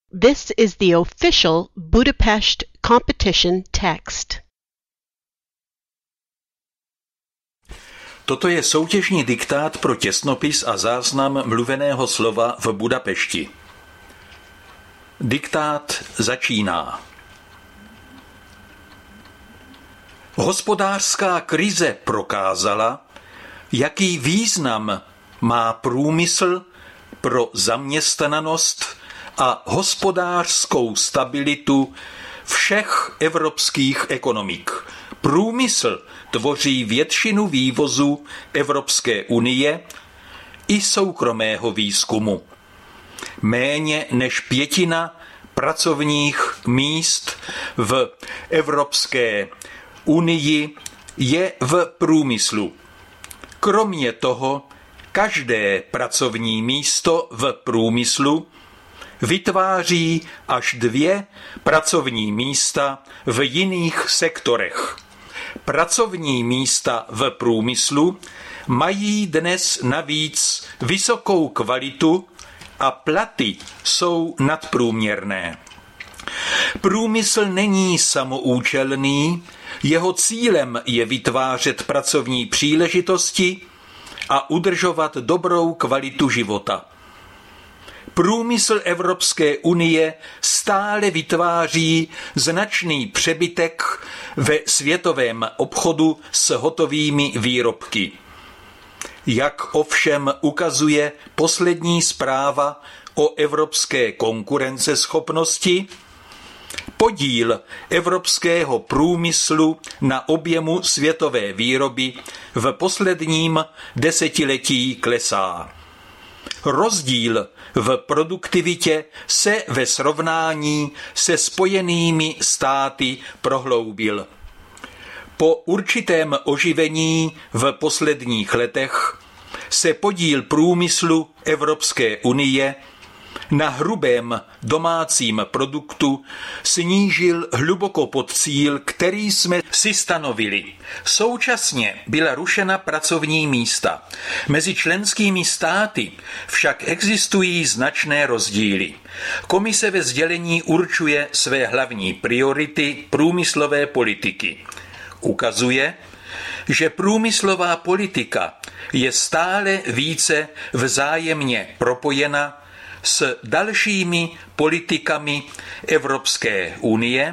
This is the official Budapest competition text. Toto je soutěžní diktát pro těsnopis a záznam mluveného slova v Budapešti. Diktát začíná. Hospodářská krize prokázala, jaký význam má průmysl pro zaměstnanost a hospodářskou stabilitu všech evropských ekonomik. Průmysl tvoří většinu vývozu Evropské unie i soukromého výzkumu. Méně než 1/5 pracovních míst v Evropské unii je v průmyslu. Kromě toho, každé pracovní místo v průmyslu vytváří až 2 pracovní místa v jiných sektorech. Pracovní místa v průmyslu mají dnes navíc vysokou kvalitu a platy jsou nadprůměrné. Průmysl není samoúčelný, jeho cílem je vytvářet pracovní příležitosti a udržovat dobrou kvalitu života. Průmysl Evropské unie stále vytváří značný přebytek ve světovém obchodu s hotovými výrobky. Jak ovšem ukazuje poslední zpráva o evropské konkurenceschopnosti, podíl evropského průmyslu na objemu světové výroby v posledním desetiletí klesá. Rozdíl v produktivitě se ve srovnání se Spojenými státy prohloubil. Po určitém oživení v posledních letech se podíl průmyslu Evropské unie na hrubém domácím produktu snížil hluboko pod cíl, který jsme si stanovili. Současně byla rušena pracovní místa. Mezi členskými státy však existují značné rozdíly. Komise ve sdělení určuje své hlavní priority průmyslové politiky. Ukazuje, že průmyslová politika je stále více vzájemně propojena s dalšími politikami Evropské unie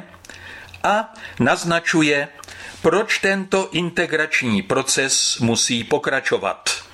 a naznačuje, proč tento integrační proces musí pokračovat.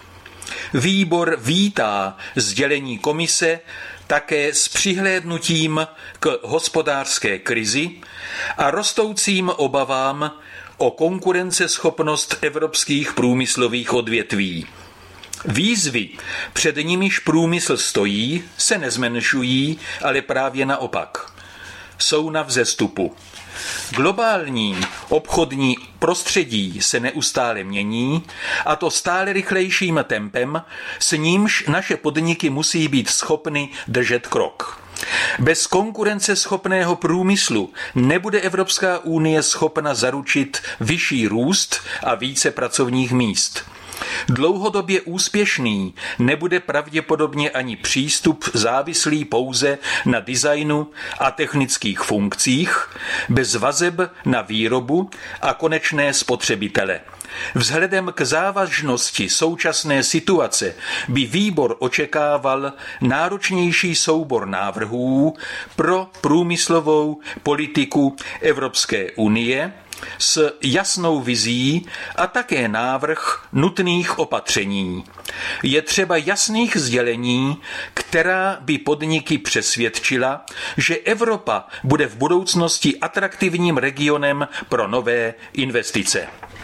Výbor vítá sdělení komise také s přihlédnutím k hospodářské krizi a rostoucím obavám o konkurenceschopnost evropských průmyslových odvětví. Výzvy, před nimiž průmysl stojí, se nezmenšují, ale právě naopak. Jsou na vzestupu. Globální obchodní prostředí se neustále mění, a to stále rychlejším tempem, s nímž naše podniky musí být schopny držet krok. Bez konkurenceschopného průmyslu nebude Evropská unie schopna zaručit vyšší růst a více pracovních míst. Dlouhodobě úspěšný nebude pravděpodobně ani přístup závislý pouze na designu a technických funkcích, bez vazeb na výrobu a konečné spotřebitele. Vzhledem k závažnosti současné situace by výbor očekával náročnější soubor návrhů pro průmyslovou politiku Evropské unie s jasnou vizí a také návrh nutných opatření. Je třeba jasných sdělení, která by podniky přesvědčila, že Evropa bude v budoucnosti atraktivním regionem pro nové investice.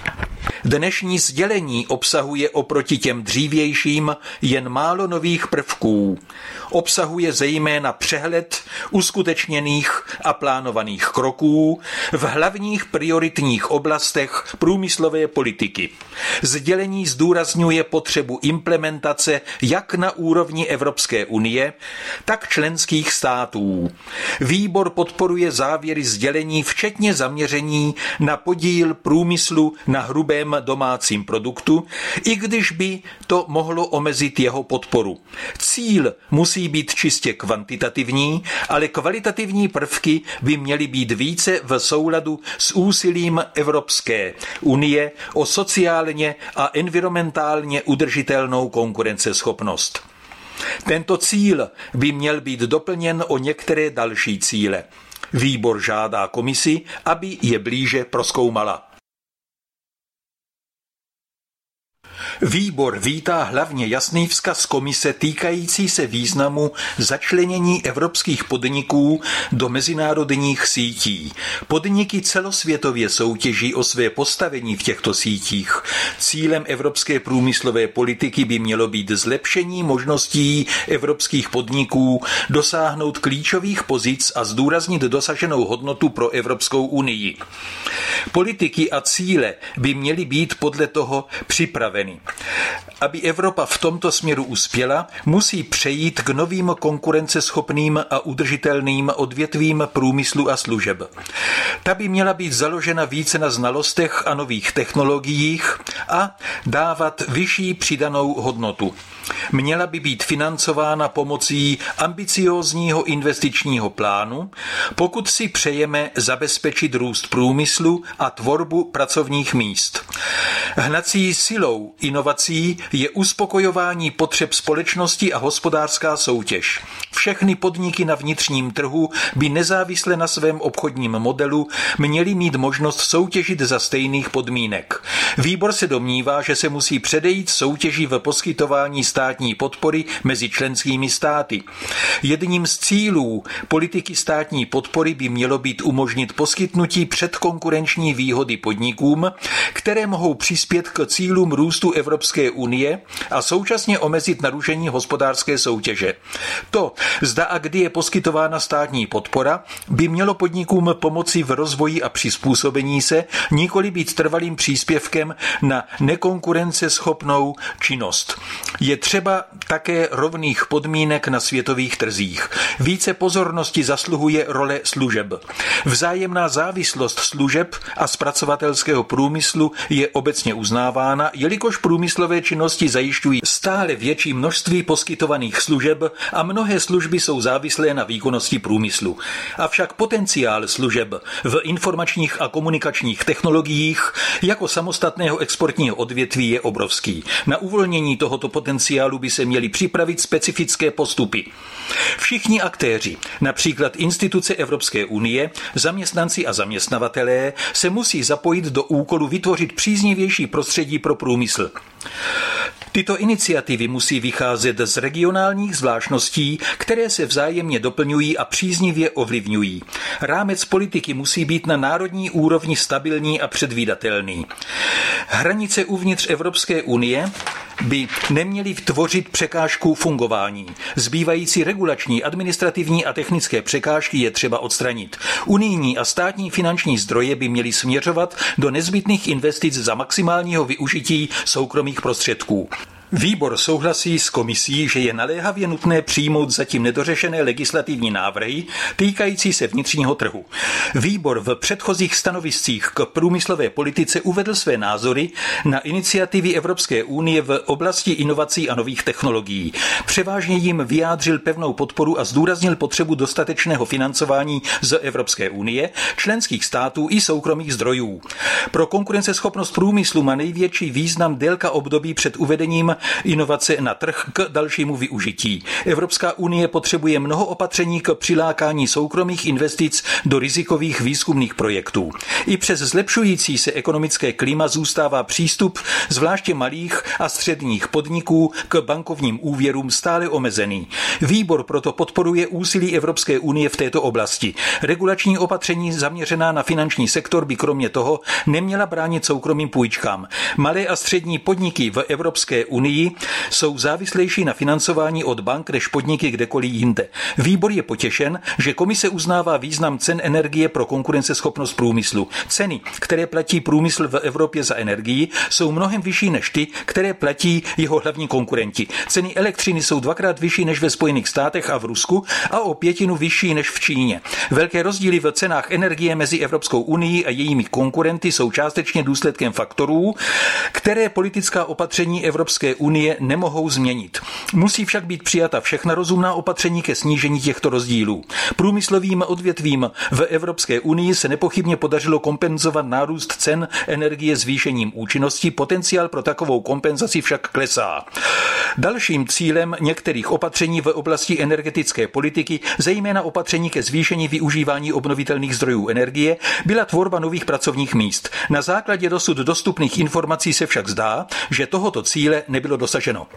Dnešní sdělení obsahuje oproti těm dřívějším jen málo nových prvků. Obsahuje zejména přehled uskutečněných a plánovaných kroků v hlavních prioritních oblastech průmyslové politiky. Sdělení zdůrazňuje potřebu implementace jak na úrovni Evropské unie, tak členských států. Výbor podporuje závěry sdělení včetně zaměření na podíl průmyslu na hrubém hrubém domácím produktu, i když by to mohlo omezit jeho podporu. Cíl musí být čistě kvantitativní, ale kvalitativní prvky by měly být více v souladu s úsilím Evropské unie o sociálně a environmentálně udržitelnou konkurenceschopnost. Tento cíl by měl být doplněn o některé další cíle. Výbor žádá komisi, aby je blíže prozkoumala. Výbor vítá hlavně jasný vzkaz komise týkající se významu začlenění evropských podniků do mezinárodních sítí. Podniky celosvětově soutěží o své postavení v těchto sítích. Cílem evropské průmyslové politiky by mělo být zlepšení možností evropských podniků dosáhnout klíčových pozic a zdůraznit dosaženou hodnotu pro Evropskou unii. Politiky a cíle by měly být podle toho připraveny. Aby Evropa v tomto směru uspěla, musí přejít k novým konkurenceschopným a udržitelným odvětvím průmyslu a služeb. Ta by měla být založena více na znalostech a nových technologiích a dávat vyšší přidanou hodnotu. Měla by být financována pomocí ambiciózního investičního plánu, pokud si přejeme zabezpečit růst průmyslu a tvorbu pracovních míst. Hnací silou inovací je uspokojování potřeb společnosti a hospodářská soutěž. Všechny podniky na vnitřním trhu by nezávisle na svém obchodním modelu měly mít možnost soutěžit za stejných podmínek. Výbor se domnívá, že se musí předejít soutěži v poskytování státní podpory mezi členskými státy. Jedním z cílů politiky státní podpory by mělo být umožnit poskytnutí předkonkurenční výhody podnikům, které mohou přispět k cílům růstu Evropské unie a současně omezit narušení hospodářské soutěže. To, zda a kdy je poskytována státní podpora, by mělo podnikům pomoci v rozvoji a přizpůsobení se, nikoli být trvalým příspěvkem na nekonkurenceschopnou činnost. Je třeba také rovných podmínek na světových trzích. Více pozornosti zasluhuje role služeb. Vzájemná závislost služeb a zpracovatelského průmyslu je obecně uznávána, jelikož průmyslové činnosti zajišťují stále větší množství poskytovaných služeb a mnohé služby jsou závislé na výkonnosti průmyslu. Avšak potenciál služeb v informačních a komunikačních technologiích jako samostatného exportního odvětví je obrovský. Na uvolnění tohoto potenciálu by se měly připravit specifické postupy. Všichni aktéři, například instituce Evropské unie, zaměstnanci a zaměstnavatelé, se musí zapojit do úkolu vytvořit příznivější prostředí pro průmysl. Tyto iniciativy musí vycházet z regionálních zvláštností, které se vzájemně doplňují a příznivě ovlivňují. Rámec politiky musí být na národní úrovni stabilní a předvídatelný. Hranice uvnitř Evropské unie by neměly tvořit překážku fungování. Zbývající regulační, administrativní a technické překážky je třeba odstranit. Unijní a státní finanční zdroje by měly směřovat do nezbytných investic za maximálního využití soukromých prostředků. Výbor souhlasí s komisí, že je naléhavě nutné přijmout zatím nedořešené legislativní návrhy týkající se vnitřního trhu. Výbor v předchozích stanoviscích k průmyslové politice uvedl své názory na iniciativy Evropské unie v oblasti inovací a nových technologií. Převážně jim vyjádřil pevnou podporu a zdůraznil potřebu dostatečného financování z Evropské unie, členských států i soukromých zdrojů. Pro konkurenceschopnost průmyslu má největší význam délka období před uvedením inovace na trh k dalšímu využití. Evropská unie potřebuje mnoho opatření k přilákání soukromých investic do rizikových výzkumných projektů. I přes zlepšující se ekonomické klima zůstává přístup zvláště malých a středních podniků k bankovním úvěrům stále omezený. Výbor proto podporuje úsilí Evropské unie v této oblasti. Regulační opatření zaměřená na finanční sektor by kromě toho neměla bránit soukromým půjčkám. Malé a střední podniky v Evropské unii unii, jsou závislejší na financování od bank než podniky kdekoliv jinde. Výbor je potěšen, že komise uznává význam cen energie pro konkurenceschopnost průmyslu. Ceny, které platí průmysl v Evropě za energii, jsou mnohem vyšší než ty, které platí jeho hlavní konkurenti. Ceny elektřiny jsou 2krát vyšší než ve Spojených státech a v Rusku a o 1/5 vyšší než v Číně. Velké rozdíly v cenách energie mezi Evropskou unií a jejími konkurenty jsou částečně důsledkem faktorů, které politická opatření Evropské unie nemohou změnit. Musí však být přijata všechna rozumná opatření ke snížení těchto rozdílů. Průmyslovým odvětvím v Evropské unii se nepochybně podařilo kompenzovat nárůst cen energie zvýšením účinnosti, potenciál pro takovou kompenzaci však klesá. Dalším cílem některých opatření v oblasti energetické politiky, zejména opatření ke zvýšení využívání obnovitelných zdrojů energie, byla tvorba nových pracovních míst. Na základě dosud dostupných informací se však zdá, že tohoto cíle nebylo dosaženo.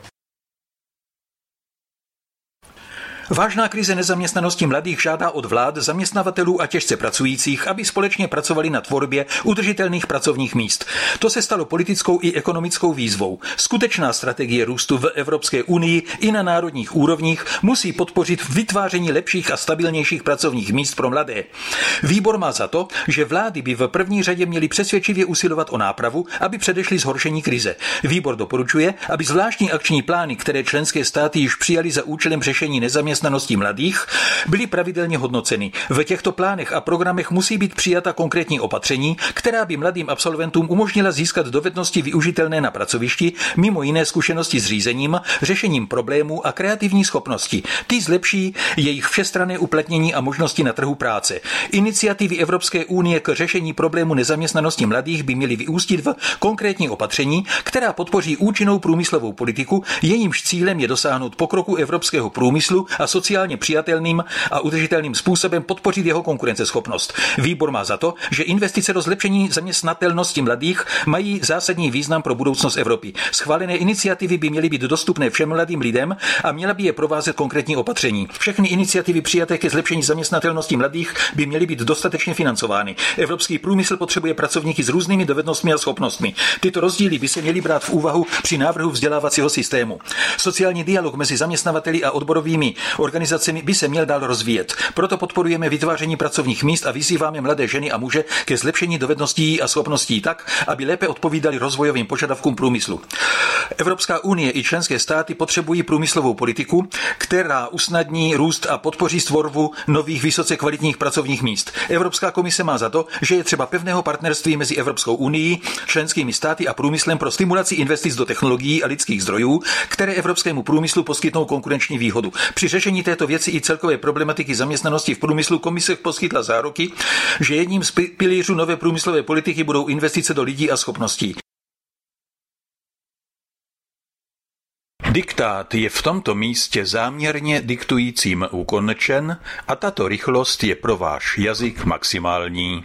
Vážná krize nezaměstnanosti mladých žádá od vlád, zaměstnavatelů a těžce pracujících, aby společně pracovali na tvorbě udržitelných pracovních míst. To se stalo politickou i ekonomickou výzvou. Skutečná strategie růstu v Evropské unii i na národních úrovních musí podpořit vytváření lepších a stabilnějších pracovních míst pro mladé. Výbor má za to, že vlády by v první řadě měly přesvědčivě usilovat o nápravu, aby předešly zhoršení krize. Výbor doporučuje, aby zvláštní akční plány, které členské státy již přijaly za účelem řešení nezaměstnanosti mladých, byly pravidelně hodnoceny. V těchto plánech a programech musí být přijata konkrétní opatření, která by mladým absolventům umožnila získat dovednosti využitelné na pracovišti, mimo jiné zkušenosti s řízením, řešením problémů a kreativní schopnosti. Ty zlepší jejich všestranné uplatnění a možnosti na trhu práce. Iniciativy Evropské unie k řešení problému nezaměstnanosti mladých by měly vyústit v konkrétní opatření, která podpoří účinnou průmyslovou politiku, jejímž cílem je dosáhnout pokroku evropského průmyslu a sociálně přijatelným a udržitelným způsobem podpořit jeho konkurenceschopnost. Výbor má za to, že investice do zlepšení zaměstnatelnosti mladých mají zásadní význam pro budoucnost Evropy. Schválené iniciativy by měly být dostupné všem mladým lidem a měla by je provázet konkrétní opatření. Všechny iniciativy přijaté ke zlepšení zaměstnatelnosti mladých by měly být dostatečně financovány. Evropský průmysl potřebuje pracovníky s různými dovednostmi a schopnostmi. Tyto rozdíly by se měly brát v úvahu při návrhu vzdělávacího systému. Sociální dialog mezi zaměstnavateli a odborovými organizacemi by se měl dál rozvíjet. Proto podporujeme vytváření pracovních míst a vyzýváme mladé ženy a muže ke zlepšení dovedností a schopností tak, aby lépe odpovídali rozvojovým požadavkům průmyslu. Evropská unie i členské státy potřebují průmyslovou politiku, která usnadní růst a podpoří tvorbu nových vysoce kvalitních pracovních míst. Evropská komise má za to, že je třeba pevného partnerství mezi Evropskou unií, členskými státy a průmyslem pro stimulaci investic do technologií a lidských zdrojů, které evropskému průmyslu poskytnou konkurenční výhodu. Při řešení této věci i celkové problematiky zaměstnanosti v průmyslu komise poskytla záruky, že jedním z pilířů nové průmyslové politiky budou investice do lidí a schopností. Diktát je v tomto místě záměrně diktujícím ukončen a tato rychlost je pro váš jazyk maximální.